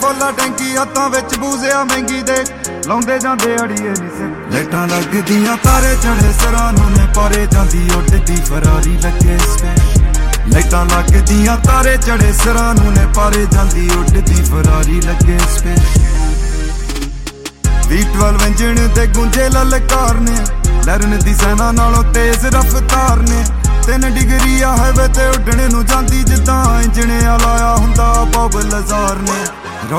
ਬੋਲਾ ਟੈਂਕੀ ਹੱਥਾਂ ਵਿੱਚ ਬੂਜ਼ਿਆ ਮਹਿੰਗੀ ਦੇ ਲਾਉਂਦੇ ਜਾਂਦੇ ਅੜੀਏ ਨੀ ਸਿਰ ਲਾਈਟਾਂ ਲੱਗਦੀਆਂ ਤਾਰੇ ਚੜੇ ਸਿਰਾਂ ਨੂੰ ਨੇ ਪਾਰੇ ਜਾਂਦੀ ਉੱਡਦੀ ਫਰਾਰੀ ਲੱਗੇ ਸਪੈਸ਼ ਲਾਈਟਾਂ ਲੱਗਦੀਆਂ ਤਾਰੇ ਚੜੇ ਸਿਰਾਂ ਨੂੰ ਨੇ ਪਾਰੇ ਜਾਂਦੀ ਉੱਡਦੀ ਫਰਾਰੀ ਲੱਗੇ ਸਪੈਸ਼ V12 ਇੰਜਣ ਤੇ ਗੁੰਜੇ ਲਲਕਾਰ ਨੇ ਲਰਨ ਦੀ ਸੈਨਾ ਨਾਲੋਂ ਤੇਜ਼ ਰਫ਼ਤਾਰ ਨੇ 3 ਡਿਗਰੀ ਆ ਹਾਈਵੇ ਤੇ ਉੱਡਣੇ ਨੂੰ ਜਾਂਦੀ ਜਿੱਦਾਂ ਇੰਜਣ ਆ ਲਾਇਆ ਹੁੰਦਾ ਬਬਲ ਜ਼ਾਰ ਨੇ